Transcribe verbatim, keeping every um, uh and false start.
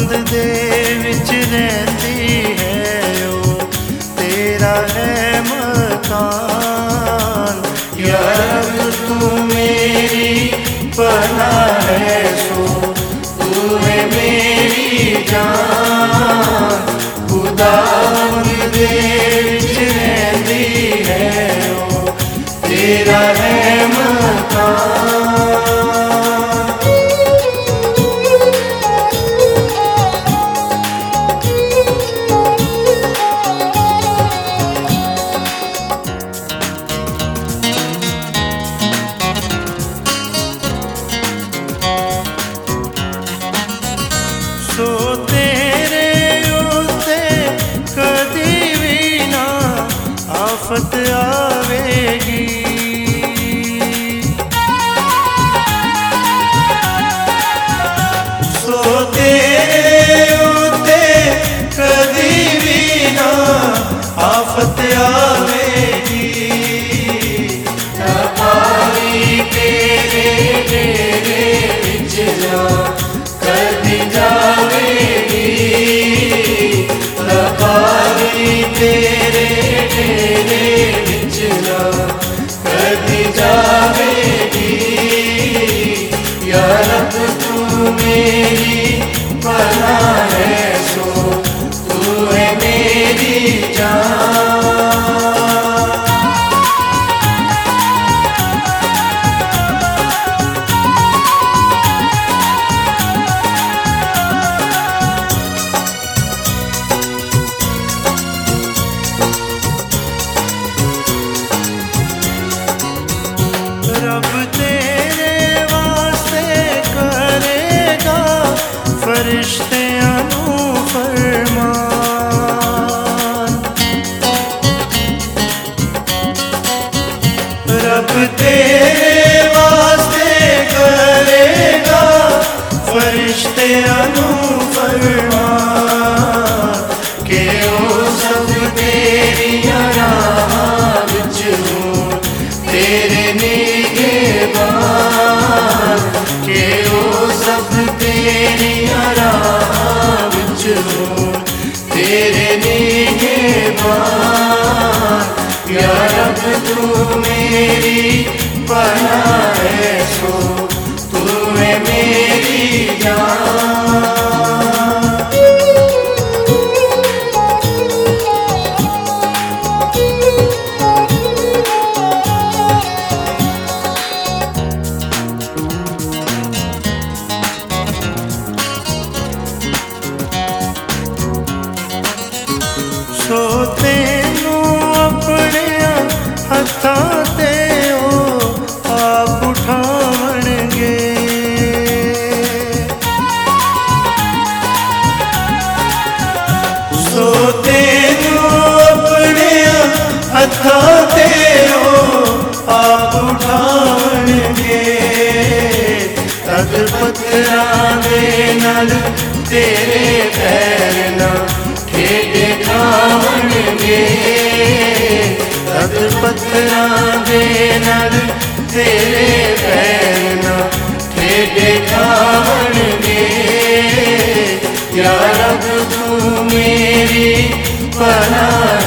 खुदावंद दे विच रहंदी है ओ तेरा है मकान। या रब तू मेरी पनाह है सो तू है मेरी जान। खुदावंद दे विच रहंदी है ओ तेरा है मकान। सो तेरे उत्ते कदी भी ना आफत आवेगी। सो तेरे उत्ते कदी भी ना आफत आवेगी। रबाई तेरे डेरे विच जा कदी जावेगी। रबाई तेरे डेरे विच जा कदी जावेगी। या रब तू मेरी पनाह है सो तू है मेरी जान। रब तेरे वास्ते करेगा फरिश्तियां नू फरमान। रब तेरे वास्ते करेगा फरिश्तियां नू फरमान। के ओ सब तेरियां राहां विच हों तेरे निगहबान। के ओ सब तेरियां राहां विच हों तेरे निगहबान। या रब तू मेरी पनाह है सो तू है मेरी जान। सो तेनू अपने हत्थां ते ओ आप उठावणगे। सो तेनू अपने हत्थां ते ओ आप उठावणगे। तद पत्थरां दे नाल तेरे पैर ना ठेडे खावणगे। तद पत्थरां दे नाल तेरे पैर ना ठेडे खावणगे। या रब तू मेरी पनाह